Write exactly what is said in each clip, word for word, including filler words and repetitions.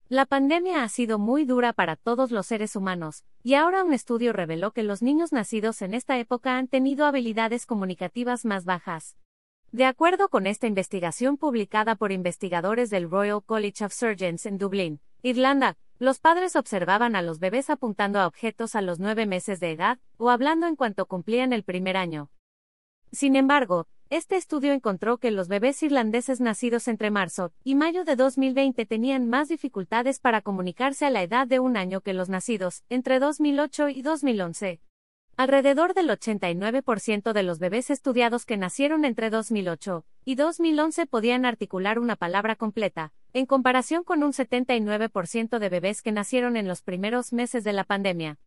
La pandemia ha sido muy dura para todos los seres humanos, y ahora un estudio reveló que los niños nacidos en esta época han tenido habilidades comunicativas más bajas. De acuerdo con esta investigación publicada por investigadores del Royal College of Surgeons en Dublín, Irlanda, los padres observaban a los bebés apuntando a objetos a los nueve meses de edad, o hablando en cuanto cumplían el primer año. Sin embargo, este estudio encontró que los bebés irlandeses nacidos entre marzo y mayo de dos mil veinte tenían más dificultades para comunicarse a la edad de un año que los nacidos entre dos mil ocho y dos mil once. Alrededor del ochenta y nueve por ciento de los bebés estudiados que nacieron entre dos mil ocho y dos mil once podían articular una palabra completa, en comparación con un setenta y nueve por ciento de bebés que nacieron en los primeros meses de la pandemia.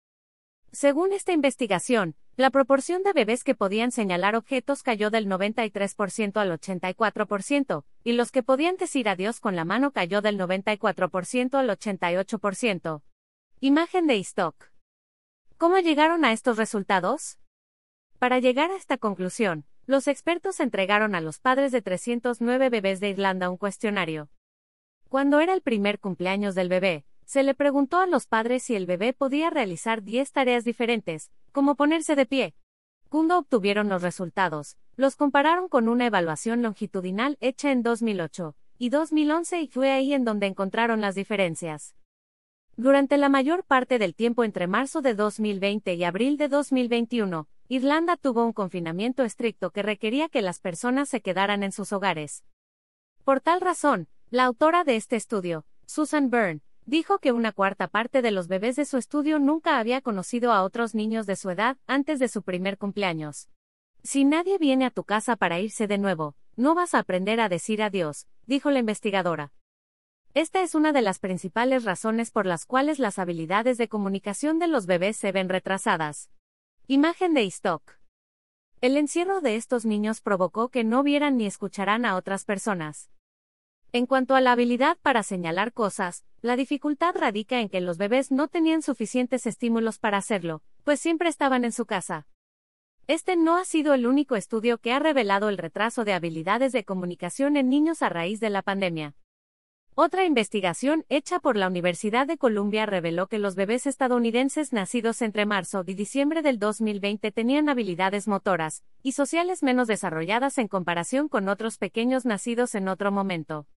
Según esta investigación, la proporción de bebés que podían señalar objetos cayó del noventa y tres por ciento al ochenta y cuatro por ciento, y los que podían decir adiós con la mano cayó del noventa y cuatro por ciento al ochenta y ocho por ciento. Imagen de iStock. ¿Cómo llegaron a estos resultados? Para llegar a esta conclusión, los expertos entregaron a los padres de trescientos nueve bebés de Irlanda un cuestionario. Cuando era el primer cumpleaños del bebé, se le preguntó a los padres si el bebé podía realizar diez tareas diferentes, como ponerse de pie. Cuando obtuvieron los resultados, los compararon con una evaluación longitudinal hecha en dos mil ocho y dos mil once y fue ahí en donde encontraron las diferencias. Durante la mayor parte del tiempo entre marzo de dos mil veinte y abril de dos mil veintiuno, Irlanda tuvo un confinamiento estricto que requería que las personas se quedaran en sus hogares. Por tal razón, la autora de este estudio, Susan Byrne, dijo que una cuarta parte de los bebés de su estudio nunca había conocido a otros niños de su edad antes de su primer cumpleaños. Si nadie viene a tu casa para irse de nuevo, no vas a aprender a decir adiós, dijo la investigadora. Esta es una de las principales razones por las cuales las habilidades de comunicación de los bebés se ven retrasadas. Imagen de iStock. El encierro de estos niños provocó que no vieran ni escucharan a otras personas. En cuanto a la habilidad para señalar cosas, la dificultad radica en que los bebés no tenían suficientes estímulos para hacerlo, pues siempre estaban en su casa. Este no ha sido el único estudio que ha revelado el retraso de habilidades de comunicación en niños a raíz de la pandemia. Otra investigación hecha por la Universidad de Columbia reveló que los bebés estadounidenses nacidos entre marzo y diciembre del dos mil veinte tenían habilidades motoras y sociales menos desarrolladas en comparación con otros pequeños nacidos en otro momento.